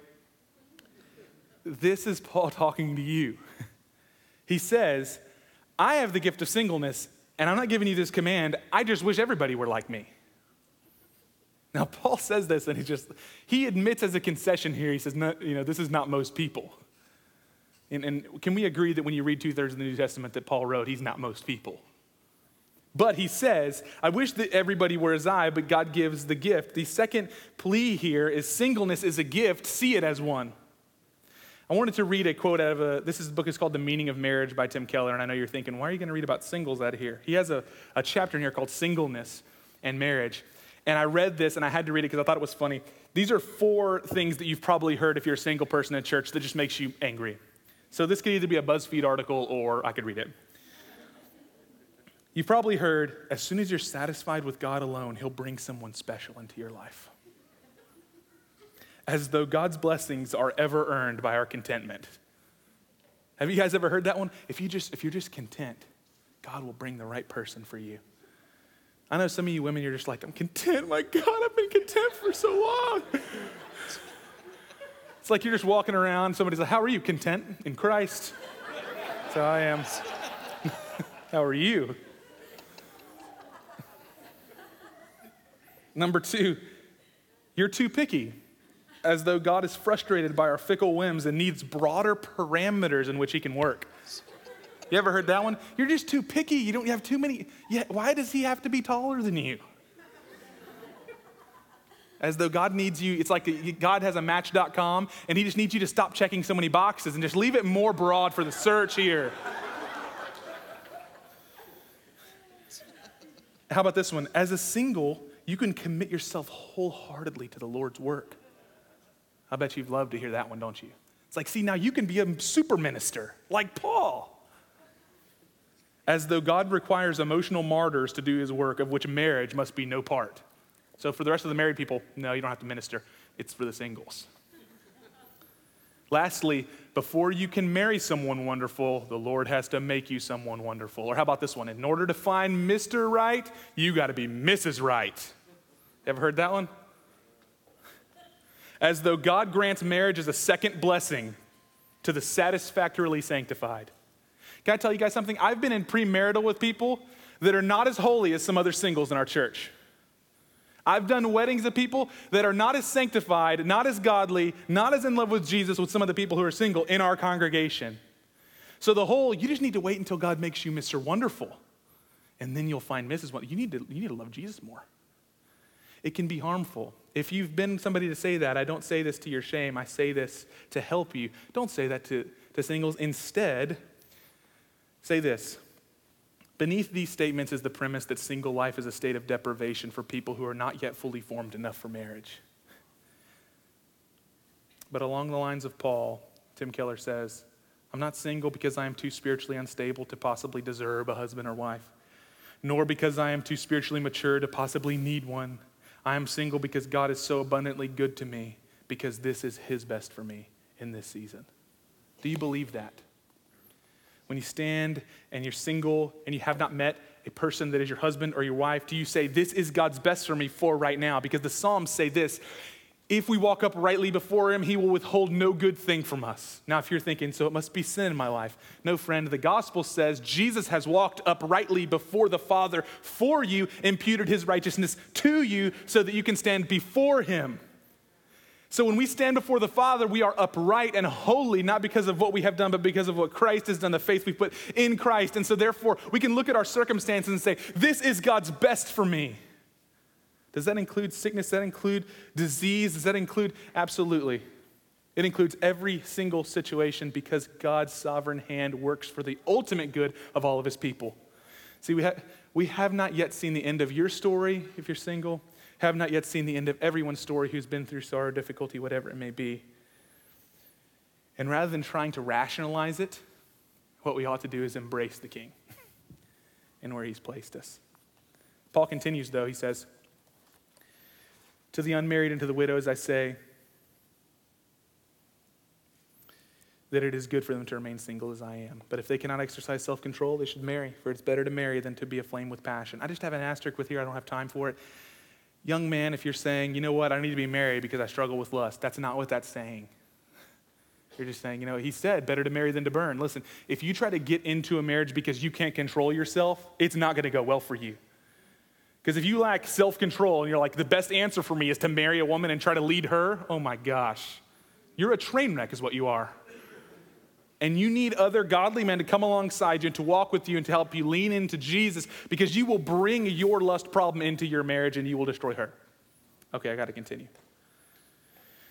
This is Paul talking to you. He says, I have the gift of singleness, and I'm not giving you this command, I just wish everybody were like me. Now, Paul says this, and he just, he admits as a concession here, he says, no, you know, this is not most people. And, and can we agree that when you read two-thirds of the New Testament that Paul wrote, he's not most people? But he says, I wish that everybody were as I, but God gives the gift. The second plea here is singleness is a gift, see it as one. I wanted to read a quote out of a, this is, book is called The Meaning of Marriage by Tim Keller, and I know you're thinking, why are you going to read about singles out of here? He has a, a chapter in here called Singleness and Marriage, and I read this, and I had to read it because I thought it was funny. These are four things that you've probably heard if you're a single person in church that just makes you angry. So this could either be a BuzzFeed article or I could read it. You've probably heard, as soon as you're satisfied with God alone, he'll bring someone special into your life. As though God's blessings are ever earned by our contentment. Have you guys ever heard that one? If, you just, if you're just content, God will bring the right person for you. I know some of you women, you're just like, I'm content. My God, I've been content for so long. It's like you're just walking around. Somebody's like, how are you? Content in Christ. That's how I am. How are you? Number two, you're too picky. As though God is frustrated by our fickle whims and needs broader parameters in which he can work. You ever heard that one? You're just too picky. You don't have too many. Yeah, why does he have to be taller than you? As though God needs you. It's like God has a match dot com and he just needs you to stop checking so many boxes and just leave it more broad for the search here. How about this one? As a single, you can commit yourself wholeheartedly to the Lord's work. I bet you'd love to hear that one, don't you? It's like, see, now you can be a super minister like Paul. As though God requires emotional martyrs to do his work, of which marriage must be no part. So for the rest of the married people, no, you don't have to minister. It's for the singles. Lastly, before you can marry someone wonderful, the Lord has to make you someone wonderful. Or how about this one? In order to find Mister Right, you got to be Missus Right. Ever heard that one? As though God grants marriage as a second blessing to the satisfactorily sanctified. Can I tell you guys something? I've been in premarital with people that are not as holy as some other singles in our church. I've done weddings of people that are not as sanctified, not as godly, not as in love with Jesus with some of the people who are single in our congregation. So the whole, you just need to wait until God makes you Mister Wonderful, and then you'll find Missus Wonderful. You need to, you need to love Jesus more. It can be harmful. If you've been somebody to say that, I don't say this to your shame. I say this to help you. Don't say that to, to singles. Instead, say this. Beneath these statements is the premise that single life is a state of deprivation for people who are not yet fully formed enough for marriage. But along the lines of Paul, Tim Keller says, I'm not single because I am too spiritually unstable to possibly deserve a husband or wife, nor because I am too spiritually mature to possibly need one. I am single because God is so abundantly good to me, because this is his best for me in this season. Do you believe that? When you stand and you're single and you have not met a person that is your husband or your wife, do you say, this is God's best for me for right now? Because the Psalms say this, if we walk uprightly before him, he will withhold no good thing from us. Now, if you're thinking, so it must be sin in my life. No, friend, the gospel says Jesus has walked uprightly before the Father for you, imputed his righteousness to you so that you can stand before him. So when we stand before the Father, we are upright and holy, not because of what we have done, but because of what Christ has done, the faith we put in Christ. And so therefore, we can look at our circumstances and say, this is God's best for me. Does that include sickness? Does that include disease? Does that include? Absolutely. It includes every single situation because God's sovereign hand works for the ultimate good of all of his people. See, we, ha- we have not yet seen the end of your story if you're single. Have not yet seen the end of everyone's story who's been through sorrow, difficulty, whatever it may be. And rather than trying to rationalize it, what we ought to do is embrace the King and where he's placed us. Paul continues, though. He says, to the unmarried and to the widows, I say that it is good for them to remain single as I am. But if they cannot exercise self-control, they should marry, for it's better to marry than to be aflame with passion. I just have an asterisk with here. I don't have time for it. Young man, if you're saying, you know what, I need to be married because I struggle with lust, that's not what that's saying. You're just saying, you know, he said, better to marry than to burn. Listen, if you try to get into a marriage because you can't control yourself, it's not going to go well for you. Because if you lack self-control and you're like, the best answer for me is to marry a woman and try to lead her, oh my gosh, you're a train wreck is what you are. And you need other godly men to come alongside you and to walk with you and to help you lean into Jesus, because you will bring your lust problem into your marriage and you will destroy her. Okay, I got to continue.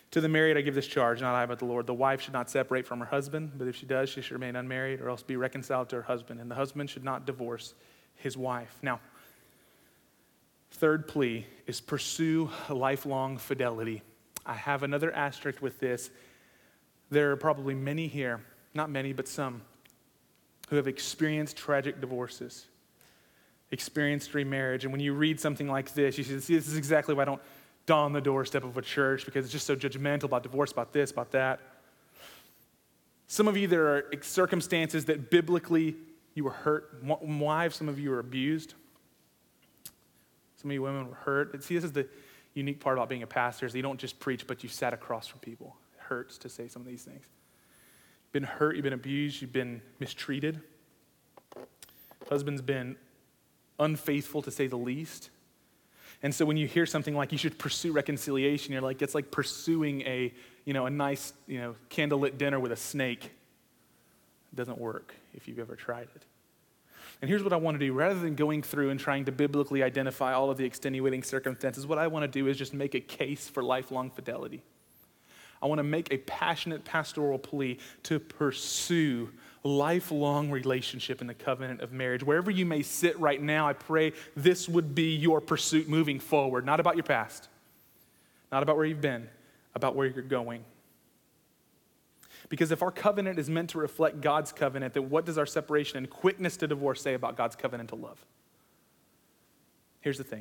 To the married, I give this charge, not I, but the Lord. The wife should not separate from her husband, but if she does, she should remain unmarried or else be reconciled to her husband. And the husband should not divorce his wife. Now, third plea is pursue lifelong fidelity. I have another asterisk with this. There are probably many here, not many, but some, who have experienced tragic divorces, experienced remarriage. And when you read something like this, you see, this is exactly why I don't on the doorstep of a church, because it's just so judgmental about divorce, about this, about that. Some of you, there are circumstances that biblically you were hurt. Wives, some of you were abused. Some of you women were hurt. See, this is the unique part about being a pastor, is you don't just preach, but you sat across from people. It hurts to say some of these things. You've been hurt, you've been abused, you've been mistreated. Husband's been unfaithful, to say the least. And so when you hear something like you should pursue reconciliation, you're like, it's like pursuing a, you know, a nice, you know, candlelit dinner with a snake. It doesn't work if you've ever tried it. And here's what I want to do. Rather than going through and trying to biblically identify all of the extenuating circumstances, what I want to do is just make a case for lifelong fidelity. I want to make a passionate pastoral plea to pursue lifelong relationship in the covenant of marriage. Wherever you may sit right now, I pray this would be your pursuit moving forward, not about your past, not about where you've been, about where you're going. Because if our covenant is meant to reflect God's covenant, then what does our separation and quickness to divorce say about God's covenantal love? Here's the thing.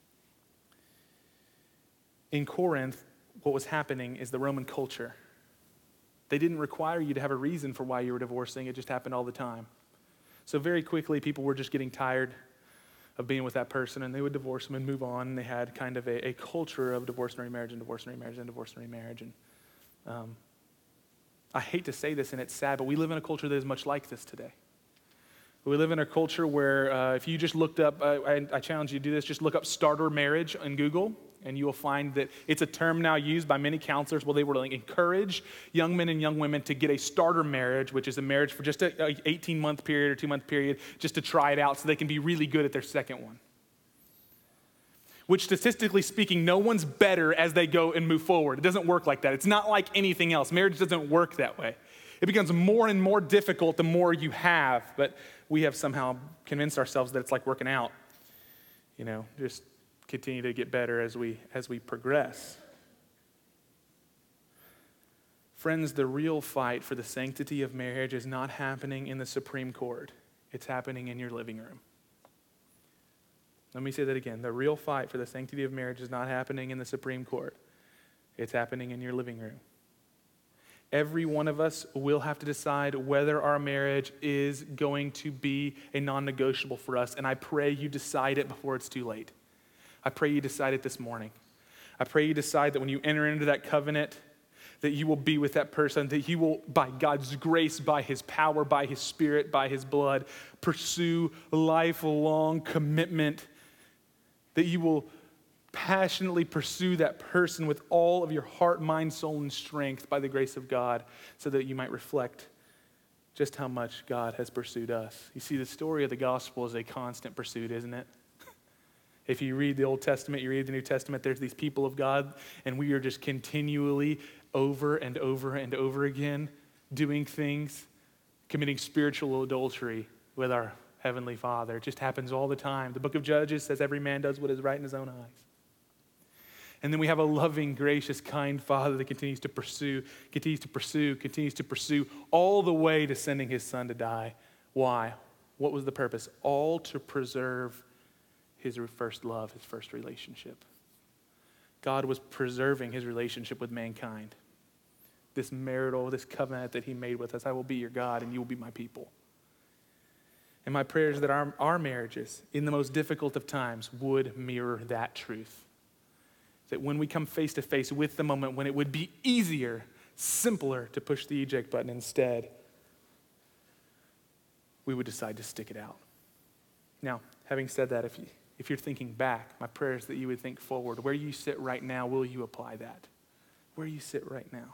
In Corinth, what was happening is the Roman culture. They didn't require you to have a reason for why you were divorcing. It just happened all the time. So very quickly, people were just getting tired of being with that person, and they would divorce them and move on. And they had kind of a, a culture of divorce and remarriage and divorce and remarriage and divorce and remarriage. And um, I hate to say this, and it's sad, but we live in a culture that is much like this today. We live in a culture where uh, if you just looked up, uh, I, I challenge you to do this, just look up starter marriage on Google, and you will find that it's a term now used by many counselors where they will like encourage young men and young women to get a starter marriage, which is a marriage for just an eighteen-month period or two-month period, just to try it out so they can be really good at their second one. Which statistically speaking, no one's better as they go and move forward. It doesn't work like that. It's not like anything else. Marriage doesn't work that way. It becomes more and more difficult the more you have, but we have somehow convinced ourselves that it's like working out. You know, just continue to get better as we as we progress. Friends, the real fight for the sanctity of marriage is not happening in the Supreme Court. It's happening in your living room. Let me say that again. The real fight for the sanctity of marriage is not happening in the Supreme Court. It's happening in your living room. Every one of us will have to decide whether our marriage is going to be a non-negotiable for us, and I pray you decide it before it's too late. I pray you decide it this morning. I pray you decide that when you enter into that covenant, that you will be with that person, that you will, by God's grace, by his power, by his spirit, by his blood, pursue lifelong commitment, that you will passionately pursue that person with all of your heart, mind, soul, and strength by the grace of God, so that you might reflect just how much God has pursued us. You see, the story of the gospel is a constant pursuit, isn't it? If you read the Old Testament, you read the New Testament, there's these people of God, and we are just continually over and over and over again doing things, committing spiritual adultery with our Heavenly Father. It just happens all the time. The book of Judges says every man does what is right in his own eyes. And then we have a loving, gracious, kind Father that continues to pursue, continues to pursue, continues to pursue, all the way to sending his Son to die. Why? What was the purpose? All to preserve his first love, his first relationship. God was preserving his relationship with mankind. This marital, this covenant that he made with us. I will be your God and you will be my people. And my prayer is that our, our marriages, in the most difficult of times, would mirror that truth. That when we come face to face with the moment when it would be easier, simpler to push the eject button instead, we would decide to stick it out. Now, having said that, if you, if you're thinking back, my prayer is that you would think forward. Where you sit right now, will you apply that? Where you sit right now.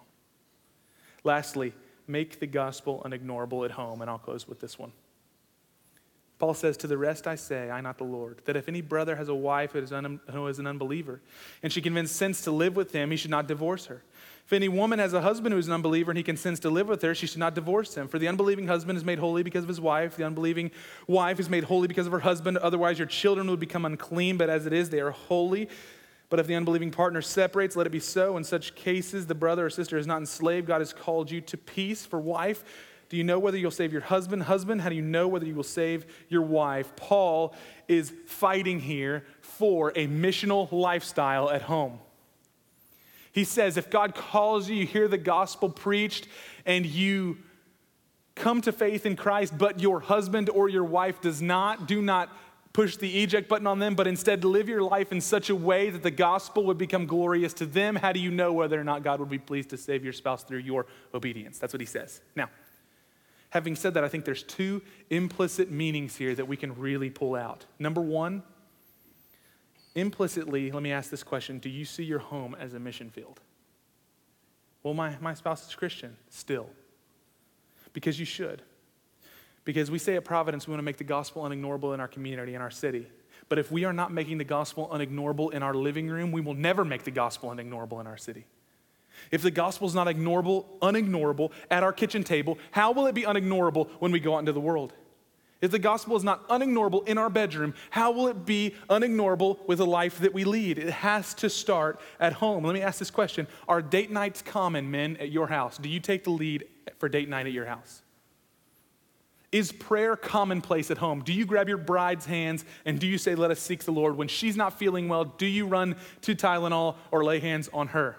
Lastly, make the gospel unignorable at home, and I'll close with this one. Paul says, to the rest I say, I not the Lord, that if any brother has a wife who is, un- who is an unbeliever, and she consents to live with him, he should not divorce her. If any woman has a husband who is an unbeliever and he consents to live with her, she should not divorce him. For the unbelieving husband is made holy because of his wife. The unbelieving wife is made holy because of her husband. Otherwise your children would become unclean, but as it is, they are holy. But if the unbelieving partner separates, let it be so. In such cases, the brother or sister is not enslaved. God has called you to peace. For wife, do you know whether you'll save your husband? Husband, how do you know whether you will save your wife? Paul is fighting here for a missional lifestyle at home. He says, if God calls you, you hear the gospel preached, and you come to faith in Christ, but your husband or your wife does not, do not push the eject button on them, but instead live your life in such a way that the gospel would become glorious to them. How do you know whether or not God would be pleased to save your spouse through your obedience? That's what he says. Now, having said that, I think there's two implicit meanings here that we can really pull out. Number one, implicitly, let me ask this question. Do you see your home as a mission field? Well, my, my spouse is Christian still. Because you should. Because we say at Providence we want to make the gospel unignorable in our community, in our city. But if we are not making the gospel unignorable in our living room, we will never make the gospel unignorable in our city. If the gospel is not ignorable, unignorable at our kitchen table, how will it be unignorable when we go out into the world? If the gospel is not unignorable in our bedroom, how will it be unignorable with the life that we lead? It has to start at home. Let me ask this question. Are date nights common, men, at your house? Do you take the lead for date night at your house? Is prayer commonplace at home? Do you grab your bride's hands and do you say, let us seek the Lord? When she's not feeling well, do you run to Tylenol or lay hands on her?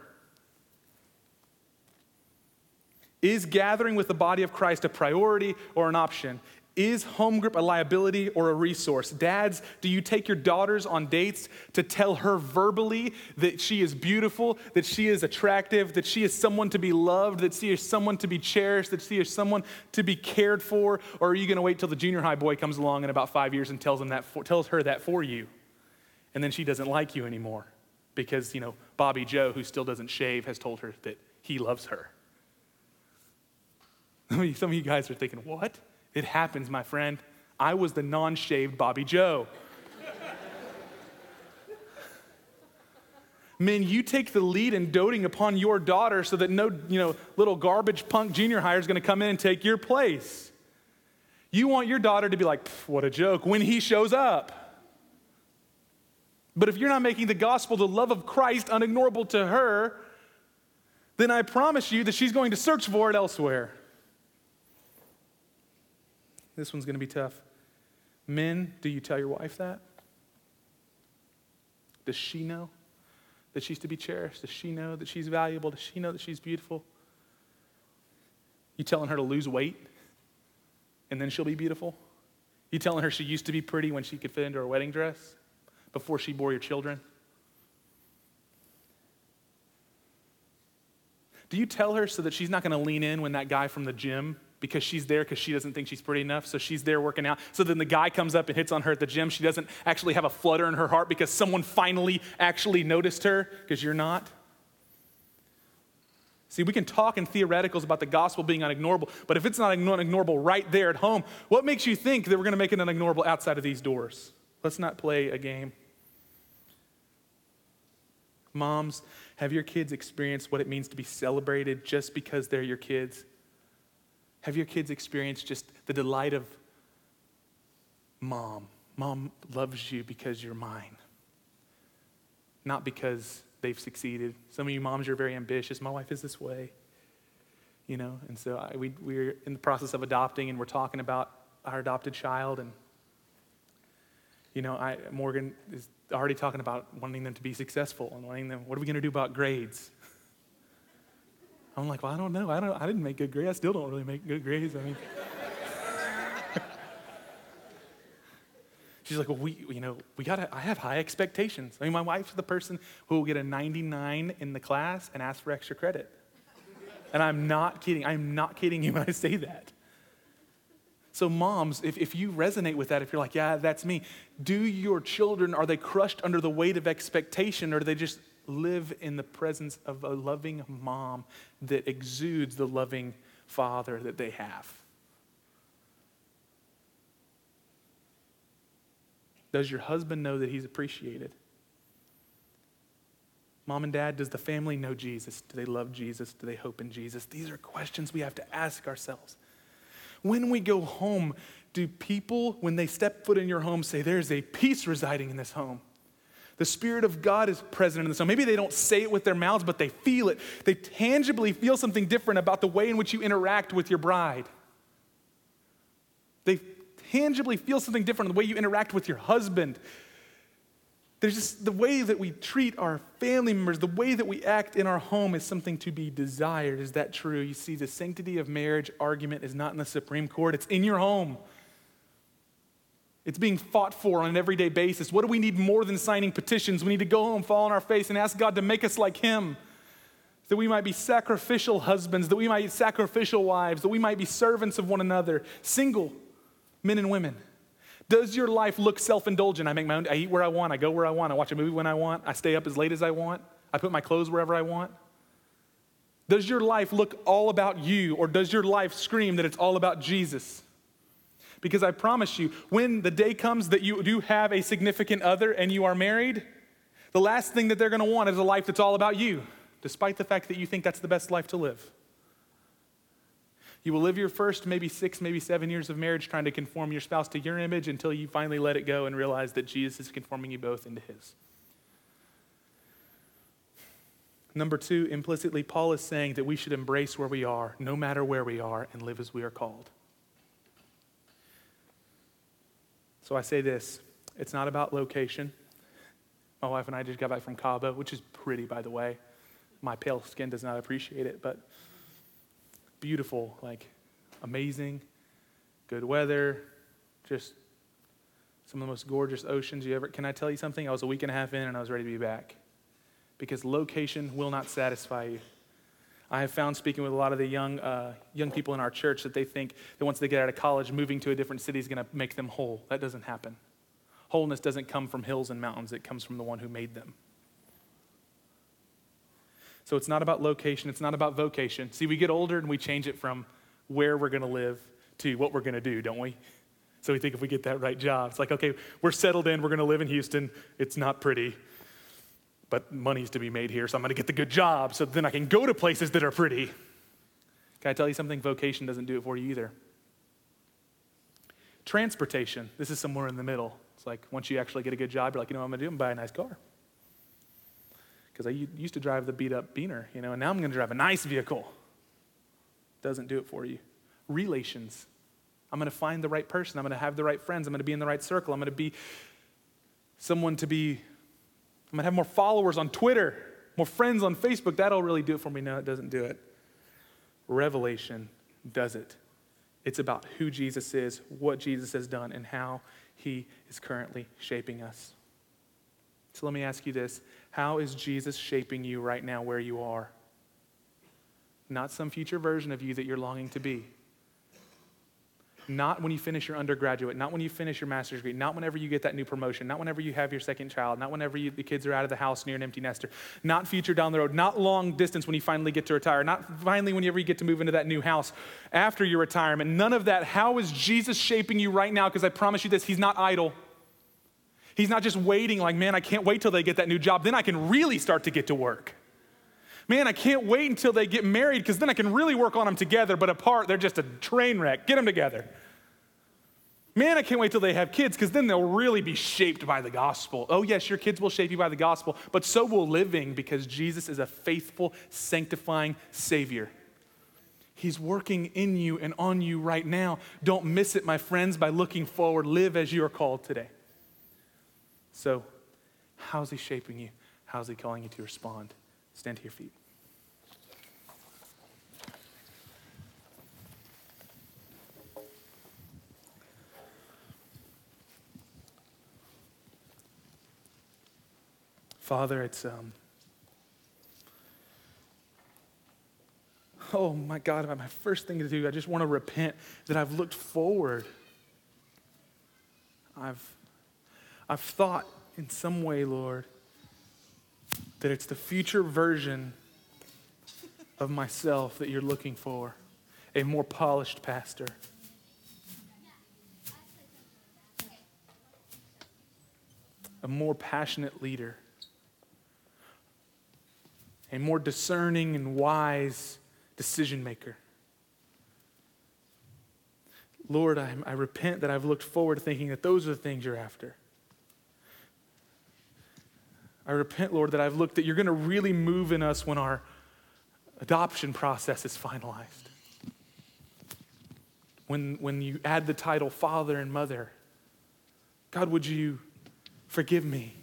Is gathering with the body of Christ a priority or an option? Is home group a liability or a resource? Dads, do you take your daughters on dates to tell her verbally that she is beautiful, that she is attractive, that she is someone to be loved, that she is someone to be cherished, that she is someone to be cared for? Or are you going to wait till the junior high boy comes along in about five years and tells him that for, tells her that for you? And then she doesn't like you anymore because, you know, Bobby Joe, who still doesn't shave, has told her that he loves her. Some of you guys are thinking, what? It happens, my friend. I was the non-shaved Bobby Joe. Men, you take the lead in doting upon your daughter so that no, you know, little garbage punk junior hire is going to come in and take your place. You want your daughter to be like, what a joke, when he shows up. But if you're not making the gospel, the love of Christ, unignorable to her, then I promise you that she's going to search for it elsewhere. This one's going to be tough. Men, do you tell your wife that? Does she know that she's to be cherished? Does she know that she's valuable? Does she know that she's beautiful? You telling her to lose weight and then she'll be beautiful? You telling her she used to be pretty when she could fit into her wedding dress before she bore your children? Do you tell her so that she's not going to lean in when that guy from the gym, because she's there because she doesn't think she's pretty enough, so she's there working out. So then the guy comes up and hits on her at the gym. She doesn't actually have a flutter in her heart because someone finally actually noticed her, because you're not. See, we can talk in theoreticals about the gospel being unignorable, but if it's not unignorable right there at home, what makes you think that we're going to make it unignorable outside of these doors? Let's not play a game. Moms, have your kids experienced what it means to be celebrated just because they're your kids? Have your kids experienced just the delight of mom? Mom loves you because you're mine, not because they've succeeded. Some of you moms are very ambitious. My wife is this way, you know, and so I, we, we're in the process of adopting, and we're talking about our adopted child, and, you know, I, Morgan is already talking about wanting them to be successful and wanting them, what are we going to do about grades? I'm like, well, I don't know. I don't. I didn't make good grades. I still don't really make good grades. I mean, she's like, well, we, you know, we gotta. I have high expectations. I mean, my wife's the person who will get a ninety-nine in the class and ask for extra credit, and I'm not kidding. I'm not kidding you when I say that. So, moms, if, if you resonate with that, if you're like, yeah, that's me. Do your children, are they crushed under the weight of expectation, or do they just live in the presence of a loving mom that exudes the loving father that they have? Does your husband know that he's appreciated? Mom and dad, does the family know Jesus? Do they love Jesus? Do they hope in Jesus? These are questions we have to ask ourselves. When we go home, do people, when they step foot in your home, say, there's a peace residing in this home? The Spirit of God is present in this home. Maybe they don't say it with their mouths, but they feel it. They tangibly feel something different about the way in which you interact with your bride. They tangibly feel something different in the way you interact with your husband. There's just the way that we treat our family members, the way that we act in our home is something to be desired. Is that true? You see, the sanctity of marriage argument is not in the Supreme Court. It's in your home. It's being fought for on an everyday basis. What do we need more than signing petitions? We need to go home, fall on our face, and ask God to make us like him. That we might be sacrificial husbands, that we might be sacrificial wives, that we might be servants of one another, single men and women. Does your life look self-indulgent? I make my own, I eat where I want, I go where I want, I watch a movie when I want, I stay up as late as I want, I put my clothes wherever I want. Does your life look all about you, or does your life scream that it's all about Jesus? Because I promise you, when the day comes that you do have a significant other and you are married, the last thing that they're going to want is a life that's all about you, despite the fact that you think that's the best life to live. You will live your first maybe six, maybe seven years of marriage trying to conform your spouse to your image until you finally let it go and realize that Jesus is conforming you both into his. Number two, implicitly, Paul is saying that we should embrace where we are, no matter where we are, and live as we are called. So I say this, it's not about location. My wife and I just got back from Cabo, which is pretty, by the way. My pale skin does not appreciate it, but beautiful, like amazing, good weather, just some of the most gorgeous oceans you ever, can I tell you something? I was a week and a half in and I was ready to be back. Because location will not satisfy you. I have found, speaking with a lot of the young uh, young people in our church, that they think that once they get out of college, moving to a different city is going to make them whole. That doesn't happen. Wholeness doesn't come from hills and mountains. It comes from the one who made them. So it's not about location. It's not about vocation. See, we get older and we change it from where we're going to live to what we're going to do, don't we? So we think if we get that right job, it's like, okay, we're settled in. We're going to live in Houston. It's not pretty, but money's to be made here, so I'm going to get the good job so then I can go to places that are pretty. Can I tell you something? Vocation doesn't do it for you either. Transportation, this is somewhere in the middle. It's like once you actually get a good job, you're like, you know what I'm going to do? I'm going to buy a nice car. Because I used to drive the beat-up Beamer, you know, and now I'm going to drive a nice vehicle. Doesn't do it for you. Relations. I'm going to find the right person. I'm going to have the right friends. I'm going to be in the right circle. I'm going to be someone to be I'm going to have more followers on Twitter, more friends on Facebook. That'll really do it for me. No, it doesn't do it. Revelation does it. It's about who Jesus is, what Jesus has done, and how he is currently shaping us. So let me ask you this. How is Jesus shaping you right now where you are? Not some future version of you that you're longing to be. Not when you finish your undergraduate, not when you finish your master's degree, not whenever you get that new promotion, not whenever you have your second child, not whenever you, the kids are out of the house and you're an empty nester, not future down the road, not long distance when you finally get to retire, not finally whenever you get to move into that new house after your retirement. None of that. How is Jesus shaping you right now? Because I promise you this, he's not idle. He's not just waiting like, man, I can't wait till they get that new job. Then I can really start to get to work. Man, I can't wait until they get married because then I can really work on them together, but apart, they're just a train wreck. Get them together. Man, I can't wait till they have kids because then they'll really be shaped by the gospel. Oh, yes, your kids will shape you by the gospel, but so will living because Jesus is a faithful, sanctifying Savior. He's working in you and on you right now. Don't miss it, my friends, by looking forward. Live as you are called today. So, how's he shaping you? How's he calling you to respond? Stand to your feet. Father, it's, um, oh my God, my first thing to do, I just want to repent that I've looked forward. I've, I've thought in some way, Lord, that it's the future version of myself that you're looking for, a more polished pastor. a more passionate leader, a more discerning and wise decision maker. Lord, I, I repent that I've looked forward thinking that those are the things you're after. I repent, Lord, that I've looked that you're going to really move in us when our adoption process is finalized. When, when you add the title Father and Mother, God, would you forgive me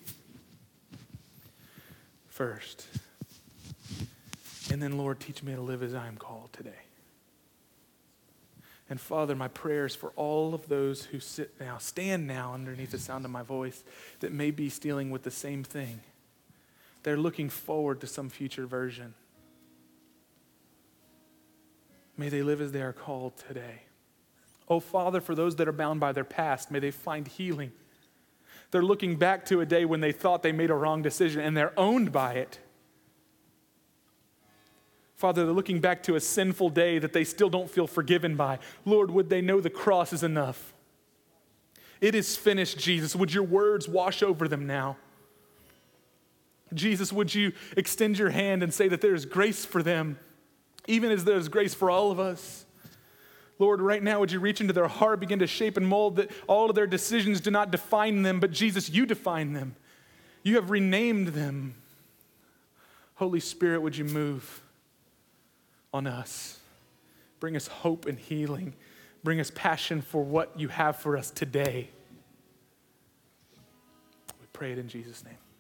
first? And then, Lord, teach me to live as I am called today. And Father, my prayers for all of those who sit now, stand now underneath the sound of my voice, that may be dealing with the same thing. They're looking forward to some future version. May they live as they are called today. Oh, Father, for those that are bound by their past, may they find healing. They're looking back to a day when they thought they made a wrong decision and they're owned by it. Father, they're looking back to a sinful day that they still don't feel forgiven by. Lord, would they know the cross is enough? It is finished, Jesus. Would your words wash over them now? Jesus, would you extend your hand and say that there is grace for them, even as there is grace for all of us? Lord, right now, would you reach into their heart, begin to shape and mold that all of their decisions do not define them, but Jesus, you define them. You have renamed them. Holy Spirit, would you move on us? Bring us hope and healing. Bring us passion for what you have for us today. We pray it in Jesus' name.